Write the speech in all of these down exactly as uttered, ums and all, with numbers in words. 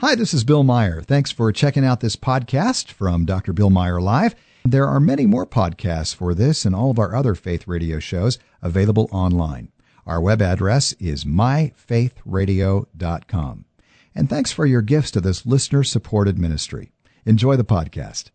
Hi, this is Bill Meyer. Thanks for checking out this podcast from Doctor Bill Meyer Live. There are many more podcasts for this and all of our other faith radio shows available online. Our web address is my faith radio dot com. And thanks for your gifts to this listener-supported ministry. Enjoy the podcast.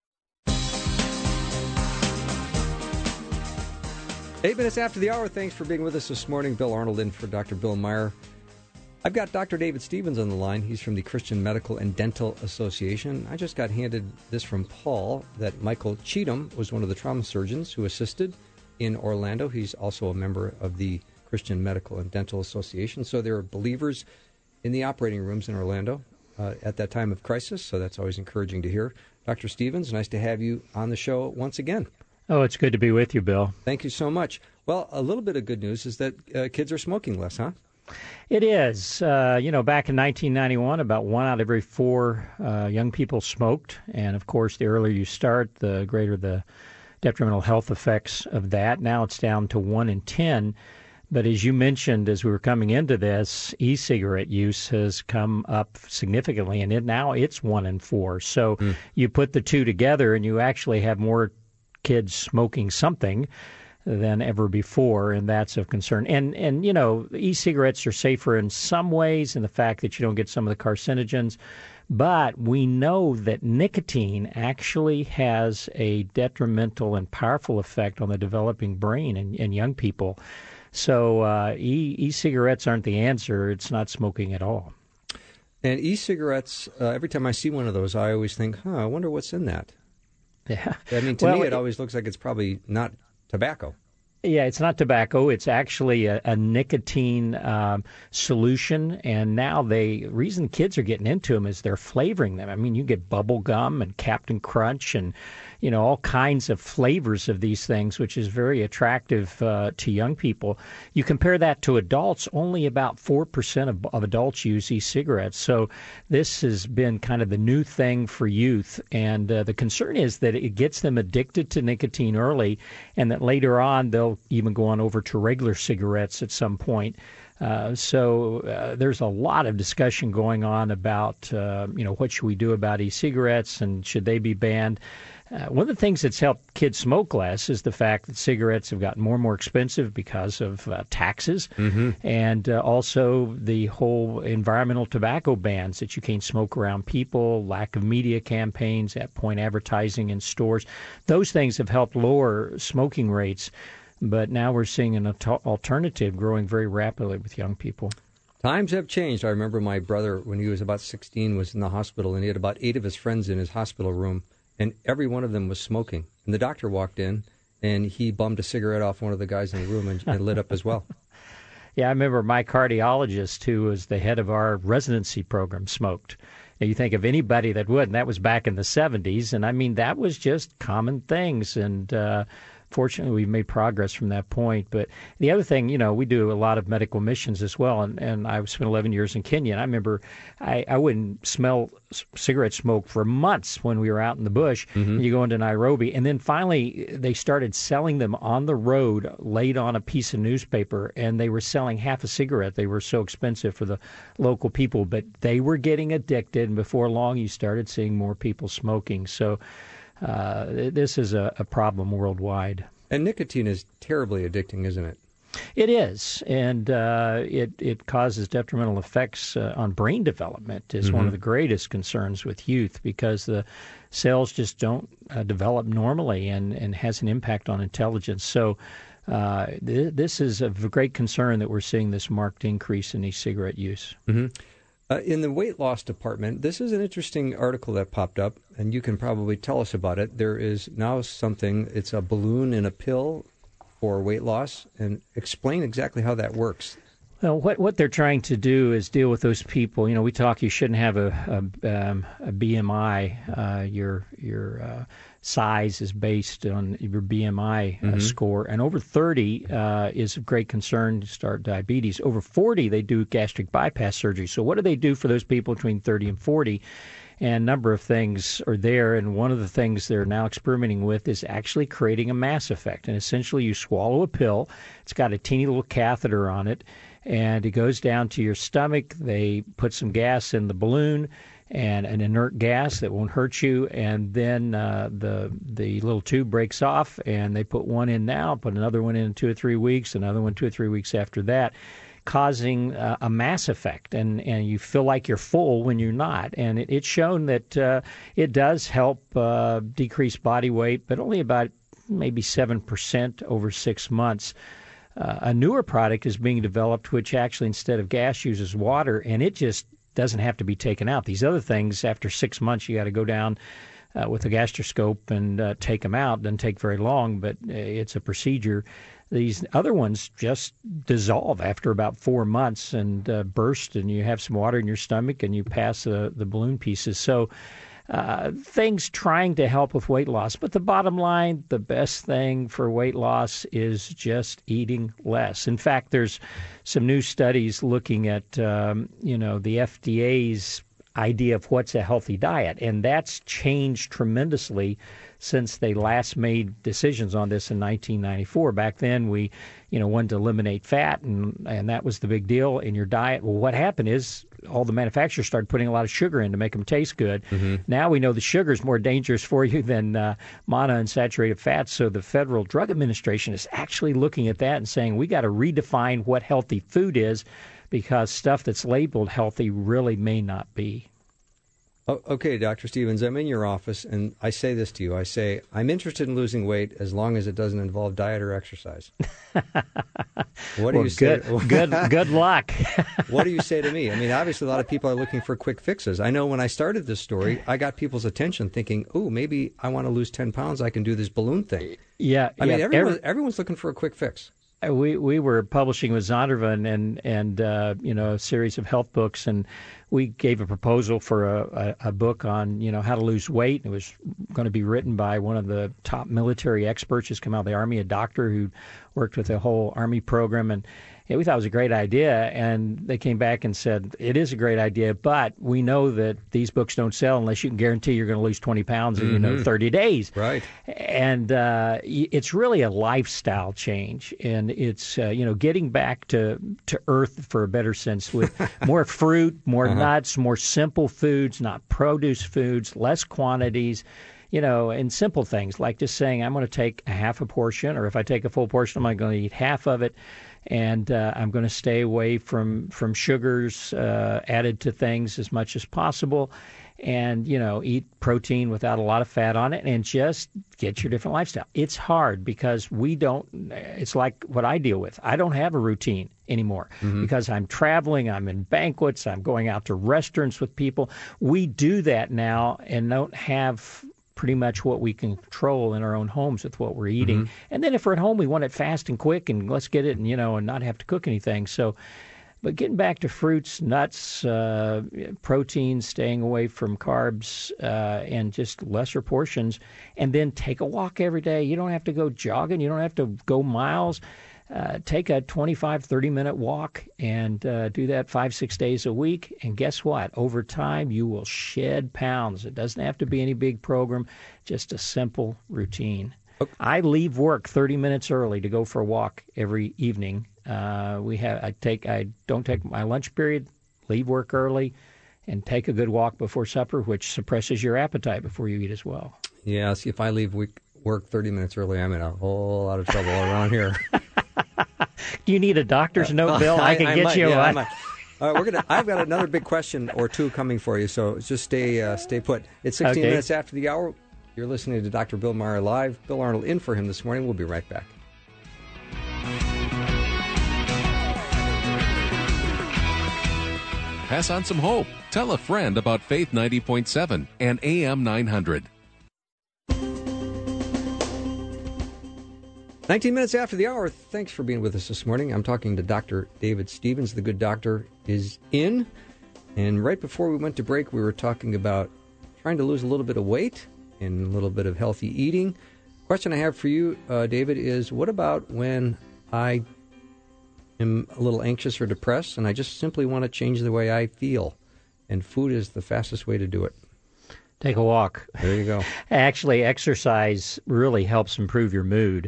Eight minutes after the hour. Thanks for being with us this morning. Bill Arnold in for Doctor Bill Meyer. I've got Doctor David Stevens on the line. He's from the Christian Medical and Dental Association. I just got handed this from Paul, that Michael Cheatham was one of the trauma surgeons who assisted in Orlando. He's also a member of the Christian Medical and Dental Association. So there are believers in the operating rooms in Orlando uh, at that time of crisis, so that's always encouraging to hear. Doctor Stevens, nice to have you on the show once again. Oh, it's good to be with you, Bill. Thank you so much. Well, a little bit of good news is that uh, kids are smoking less, huh? It is. Uh, you know, back in nineteen ninety-one, about one out of every four uh, young people smoked. And, of course, the earlier you start, the greater the detrimental health effects of that. Now it's down to one in ten. But as you mentioned, as we were coming into this, e-cigarette use has come up significantly, and it, now it's one in four. So mm. you put the two together, and you actually have more kids smoking something than ever before, and that's of concern. And, and you know, e-cigarettes are safer in some ways in the fact that you don't get some of the carcinogens, but we know that nicotine actually has a detrimental and powerful effect on the developing brain in, in young people. So uh, e- e-cigarettes aren't the answer. It's not smoking at all. And e-cigarettes, uh, every time I see one of those, I always think, huh, I wonder what's in that. Yeah. I mean, to well, me, it, it always looks like it's probably not tobacco. Yeah, it's not tobacco. It's actually a, a nicotine um, solution, and now the reason kids are getting into them is they're flavoring them. I mean, you get bubble gum and Captain Crunch and, you know, all kinds of flavors of these things, which is very attractive uh, to young people. You compare that to adults, only about four percent of, of adults use e-cigarettes. So this has been kind of the new thing for youth, and uh, the concern is that it gets them addicted to nicotine early, and that later on they'll even go on over to regular cigarettes at some point. Uh, so uh, there's a lot of discussion going on about, uh, you know, what should we do about e-cigarettes and should they be banned? Uh, one of the things that's helped kids smoke less is the fact that cigarettes have gotten more and more expensive because of uh, taxes, mm-hmm. and uh, also the whole environmental tobacco bans that you can't smoke around people, lack of media campaigns, at-point advertising in stores. Those things have helped lower smoking rates, but now we're seeing an alternative growing very rapidly with young people. Times have changed. I remember my brother, when he was about sixteen, was in the hospital, and he had about eight of his friends in his hospital room, and every one of them was smoking. And the doctor walked in, and he bummed a cigarette off one of the guys in the room and, and lit up as well. Yeah, I remember my cardiologist, who was the head of our residency program, smoked. Now, you think of anybody that would, and that was back in the seventies, and I mean, that was just common things, and uh, fortunately, we've made progress from that point. But the other thing, you know, we do a lot of medical missions as well, and, and I spent eleven years in Kenya, and I remember I, I wouldn't smell cigarette smoke for months when we were out in the bush. Mm-hmm. You go into Nairobi, and then finally they started selling them on the road, laid on a piece of newspaper, and they were selling half a cigarette. They were so expensive for the local people, but they were getting addicted, and before long you started seeing more people smoking. So Uh, this is a, a problem worldwide. And nicotine is terribly addicting, isn't it? It is, and uh, it, it causes detrimental effects uh, on brain development is mm-hmm. one of the greatest concerns with youth, because the cells just don't uh, develop normally and, and has an impact on intelligence. So uh, th- this is a great concern that we're seeing this marked increase in e-cigarette use. Mm-hmm. Uh, in the weight loss department, this is an interesting article that popped up, and you can probably tell us about it. There is now something, it's a balloon in a pill for weight loss, and explain exactly how that works. Well, what what they're trying to do is deal with those people. You know, we talk you shouldn't have a a, um, a B M I. Uh, your your uh, size is based on your B M I uh, mm-hmm. score, and over thirty uh, is of great concern to start diabetes. Over forty, they do gastric bypass surgery. So what do they do for those people between thirty and forty? And a number of things are there, and one of the things they're now experimenting with is actually creating a mass effect. And essentially you swallow a pill. It's got a teeny little catheter on it, and it goes down to your stomach. They put some gas in the balloon, and an inert gas that won't hurt you, and then uh, the the little tube breaks off, and they put one in now, put another one in two or three weeks, another one two or three weeks after that, causing uh, a mass effect, and, and you feel like you're full when you're not. And it, it's shown that uh, it does help uh, decrease body weight, but only about maybe seven percent over six months. Uh, a newer product is being developed, which actually instead of gas uses water, and it just doesn't have to be taken out. These other things, after six months, you got to go down uh, with a gastroscope and uh, take them out. Doesn't take very long, but uh, it's a procedure. These other ones just dissolve after about four months and uh, burst, and you have some water in your stomach, and you pass uh, the balloon pieces. So uh, things trying to help with weight loss. But the bottom line, the best thing for weight loss is just eating less. In fact, there's some new studies looking at, um, you know, the F D A's idea of what's a healthy diet, and that's changed tremendously since they last made decisions on this in nineteen ninety-four. Back then, we, you know, wanted to eliminate fat, and, and that was the big deal in your diet. Well, what happened is all the manufacturers started putting a lot of sugar in to make them taste good. Mm-hmm. Now we know the sugar is more dangerous for you than uh, monounsaturated fats, so the Federal Drug Administration is actually looking at that and saying we got to redefine what healthy food is, because stuff that's labeled healthy really may not be. Oh, okay, Doctor Stevens, I'm in your office, and I say this to you. I say, I'm interested in losing weight as long as it doesn't involve diet or exercise. What do well, you say? Good, good, good luck. What do you say to me? I mean, obviously, a lot of people are looking for quick fixes. I know when I started this story, I got people's attention thinking, oh, maybe I want to lose ten pounds. I can do this balloon thing. Yeah. I yeah, mean, everyone, every, everyone's looking for a quick fix. We we were publishing with Zondervan and and uh, you know, a series of health books, and we gave a proposal for a, a, a book on, you know, how to lose weight. It was going to be written by one of the top military experts who's come out of the Army, a doctor who worked with the whole Army program, and yeah, we thought it was a great idea. And they came back and said, it is a great idea, but we know that these books don't sell unless you can guarantee you're going to lose twenty pounds in, mm-hmm. you know, thirty days. Right. And uh, it's really a lifestyle change. And it's, uh, you know, getting back to, to earth, for a better sense, with more fruit, more uh-huh. nuts, more simple foods, not produce foods, less quantities. You know, and simple things like just saying, I'm going to take a half a portion, or if I take a full portion, I'm going to eat half of it. And uh, I'm going to stay away from, from sugars uh, added to things as much as possible, and, you know, eat protein without a lot of fat on it, and just get your different lifestyle. It's hard because we don't, it's like what I deal with. I don't have a routine anymore mm-hmm. because I'm traveling, I'm in banquets, I'm going out to restaurants with people. We do that now and don't have pretty much what we can control in our own homes with what we're eating. Mm-hmm. And then if we're at home, we want it fast and quick, and let's get it, and, you know, and not have to cook anything. So, but getting back to fruits, nuts, uh, proteins, staying away from carbs, uh, and just lesser portions, and then take a walk every day. You don't have to go jogging. You don't have to go miles. Uh, take a twenty-five, thirty-minute walk and uh, do that five, six days a week. And guess what? Over time, you will shed pounds. It doesn't have to be any big program, just a simple routine. Okay. I leave work thirty minutes early to go for a walk every evening. Uh, we have I take I don't take my lunch period, leave work early, and take a good walk before supper, which suppresses your appetite before you eat as well. Yeah, see, if I leave work thirty minutes early, I'm in a whole lot of trouble around here. Do you need a doctor's note, Bill? I, I can I get might, you yeah, one. All right, we're gonna. I've got another big question or two coming for you, so just stay uh, stay put. It's sixteen okay. minutes after the hour. You're listening to Doctor Bill Meyer Live. Bill Arnold in for him this morning. We'll be right back. Pass on some hope. Tell a friend about Faith ninety point seven and A M nine hundred. nineteen minutes after the hour. Thanks for being with us this morning. I'm talking to Doctor David Stevens. The good doctor is in. And right before we went to break, we were talking about trying to lose a little bit of weight and a little bit of healthy eating. Question I have for you, uh, David, is what about when I am a little anxious or depressed and I just simply want to change the way I feel? And food is the fastest way to do it. Take a walk. There you go. Actually, exercise really helps improve your mood.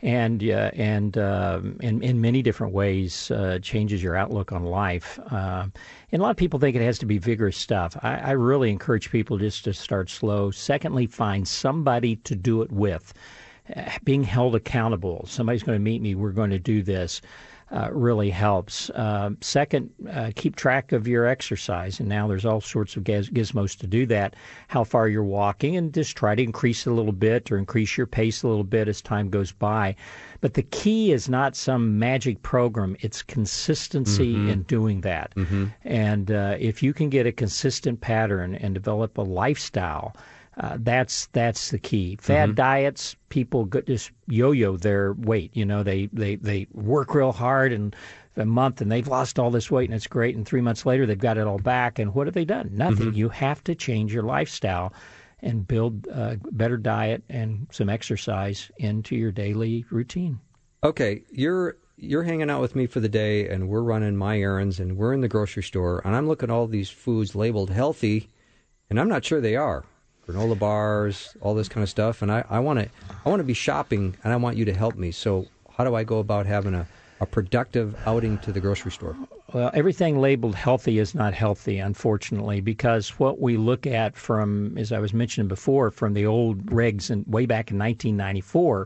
and uh, and uh, in in many different ways uh, changes your outlook on life. Uh, and a lot of people think it has to be vigorous stuff. I, I really encourage people just to start slow. Secondly, find somebody to do it with. Uh, being held accountable. Somebody's going to meet me. We're going to do this. Uh, really helps. Uh, second, uh, keep track of your exercise. And now there's all sorts of giz- gizmos to do that, how far you're walking, and just try to increase it a little bit or increase your pace a little bit as time goes by. But the key is not some magic program. It's consistency mm-hmm. in doing that. Mm-hmm. And uh, if you can get a consistent pattern and develop a lifestyle, Uh, that's that's the key. Fad mm-hmm. diets, people go, just yo-yo their weight. You know, they, they, they work real hard and a month and they've lost all this weight and it's great. And three months later they've got it all back. And what have they done? Nothing. Mm-hmm. You have to change your lifestyle and build a better diet and some exercise into your daily routine. Okay, you're you're hanging out with me for the day and we're running my errands and we're in the grocery store and I'm looking at all these foods labeled healthy and I'm not sure they are. Granola bars, all this kind of stuff, and I, I want to I want to be shopping, and I want you to help me. So how do I go about having a, a productive outing to the grocery store? Well, everything labeled healthy is not healthy, unfortunately, because what we look at from, as I was mentioning before, from the old regs and way back in nineteen ninety-four,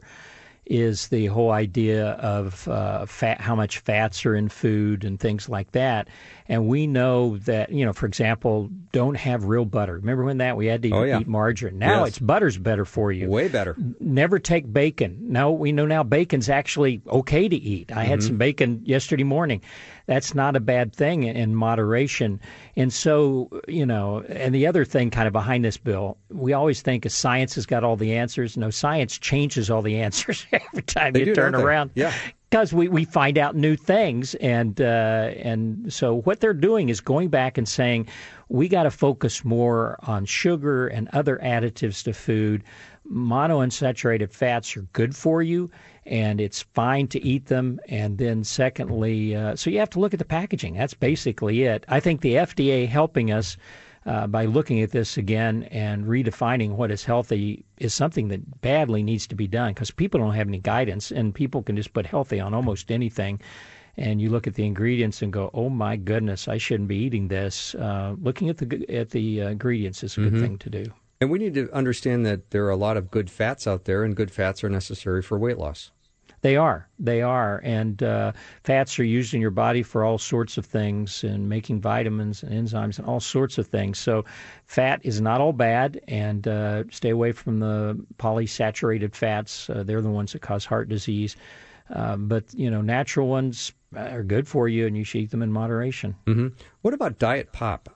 is the whole idea of uh, fat, how much fats are in food and things like that. And we know that, you know, for example, don't have real butter. Remember when that we had to oh, yeah. eat margarine? Now yes. it's butter's better for you. Way better. Never take bacon. No, we know now bacon's actually okay to eat. I mm-hmm. had some bacon yesterday morning. That's not a bad thing in moderation. And so, you know, and the other thing kind of behind this, Bill, we always think science has got all the answers. No, science changes all the answers every time they you do, turn around. Yeah. Because we, we find out new things. And, uh, and so what they're doing is going back and saying, we got to focus more on sugar and other additives to food. Monounsaturated fats are good for you, and it's fine to eat them. And then secondly, uh, so you have to look at the packaging. That's basically it. I think the F D A helping us uh, by looking at this again and redefining what is healthy is something that badly needs to be done because people don't have any guidance, and people can just put healthy on almost anything. And you look at the ingredients and go, "Oh my goodness, I shouldn't be eating this." Uh, looking at the at the uh, ingredients is a good mm-hmm. thing to do. And we need to understand that there are a lot of good fats out there, and good fats are necessary for weight loss. They are. They are. And uh, fats are used in your body for all sorts of things and making vitamins and enzymes and all sorts of things. So fat is not all bad, and uh, stay away from the polysaturated fats. Uh, they're the ones that cause heart disease. Uh, but, you know, natural ones are good for you, and you should eat them in moderation. Mm-hmm. What about Diet Pop?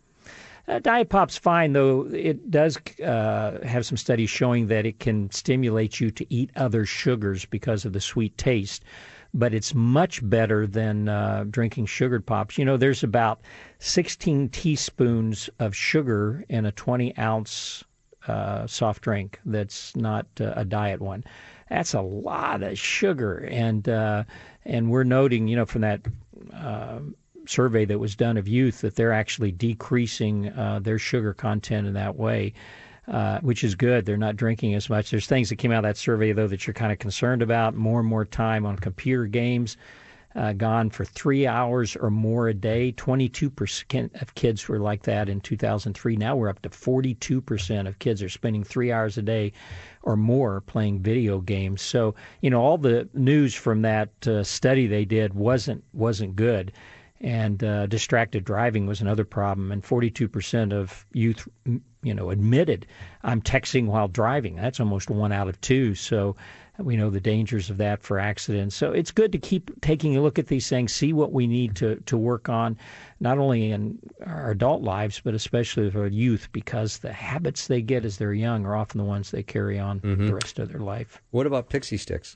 Uh, Diet Pop's fine, though it does uh, have some studies showing that it can stimulate you to eat other sugars because of the sweet taste. But it's much better than uh, drinking sugared pops. You know, there's about sixteen teaspoons of sugar in a twenty-ounce uh, soft drink that's not uh, a diet one. That's a lot of sugar. And, uh, and we're noting, you know, from that uh, survey that was done of youth that they're actually decreasing uh, their sugar content in that way, uh, which is good. They're not drinking as much. There's things that came out of that survey, though, that you're kind of concerned about. More and more time on computer games, uh, gone for three hours or more a day. twenty-two percent of kids were like that in two thousand three. Now we're up to forty-two percent of kids are spending three hours a day or more playing video games. So, you know, all the news from that uh, study they did wasn't wasn't good. And uh, distracted driving was another problem. And forty-two percent of youth, you know, admitted, I'm texting while driving. That's almost one out of two. So we know the dangers of that for accidents. So it's good to keep taking a look at these things, see what we need to, to work on, not only in our adult lives, but especially for youth, because the habits they get as they're young are often the ones they carry on mm-hmm. the rest of their life. What about Pixie Sticks?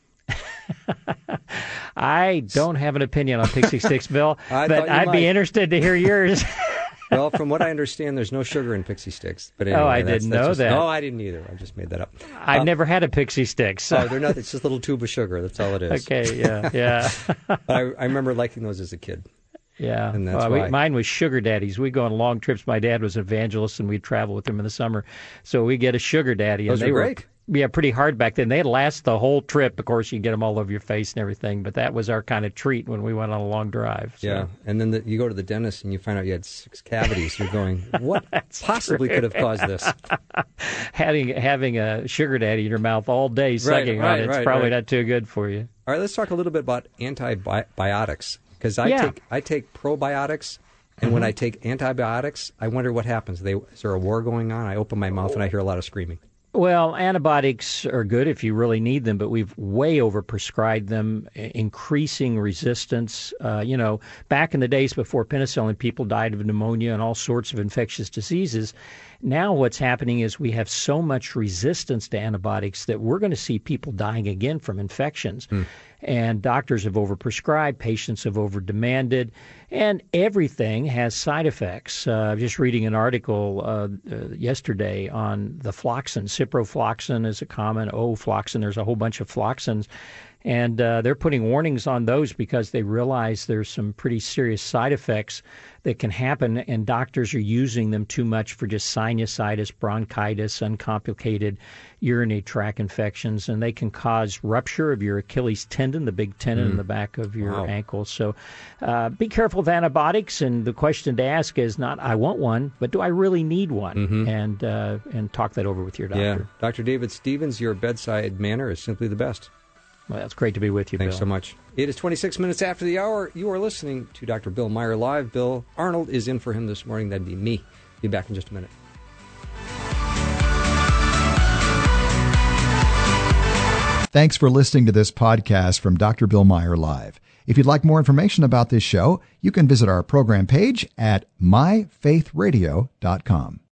I don't have an opinion on Pixie Sticks, Bill, I but I'd might. be interested to hear yours. Well, from what I understand, there's no sugar in Pixie Sticks. But anyway, oh, I that's, didn't that's know just, that. No, I didn't either. I just made that up. I've uh, never had a Pixie Stick. So. Oh, they're not. It's just a little tube of sugar. That's all it is. Okay, yeah, yeah. I, I remember liking those as a kid. Yeah, and that's well, why. We, mine was sugar daddies. We go on long trips. My dad was an evangelist, and we'd travel with him in the summer. So we get a sugar daddy. Those and they were great. Were, Yeah, pretty hard back then. They'd last the whole trip. Of course, you get them all over your face and everything, but that was our kind of treat when we went on a long drive. So. Yeah, and then the, you go to the dentist and you find out you had six cavities. You're going, what possibly true. could have caused this? having having a sugar daddy in your mouth all day sucking right, right, on it, it's right, probably right. not too good for you. All right, let's talk a little bit about antibiotics, because I yeah. take I take probiotics. And mm-hmm. when I take antibiotics, I wonder what happens. They, is there a war going on? I open my mouth and I hear a lot of screaming. Well, antibiotics are good if you really need them, but we've way overprescribed them, increasing resistance. Uh, you know, back in the days before penicillin, people died of pneumonia and all sorts of infectious diseases. Now what's happening is we have so much resistance to antibiotics that we're going to see people dying again from infections. Mm. And doctors have overprescribed, patients have overdemanded, and everything has side effects. Uh, I was just reading an article uh, uh, yesterday on the floxin. Ciprofloxacin is a common, ofloxacin, there's a whole bunch of floxins. And uh, they're putting warnings on those because they realize there's some pretty serious side effects that can happen, and doctors are using them too much for just sinusitis, bronchitis, uncomplicated urinary tract infections, and they can cause rupture of your Achilles tendon, the big tendon mm. in the back of your wow. ankle. So uh, be careful with antibiotics, and the question to ask is not, I want one, but do I really need one? Mm-hmm. And, uh, and talk that over with your doctor. Yeah. Doctor David Stevens, your bedside manner is simply the best. Well, it's great to be with you, Thanks Bill. so much. It is twenty-six minutes after the hour. You are listening to Doctor Bill Meyer Live. Bill Arnold is in for him this morning. That'd be me. Be back in just a minute. Thanks for listening to this podcast from Doctor Bill Meyer Live. If you'd like more information about this show, you can visit our program page at my faith radio dot com.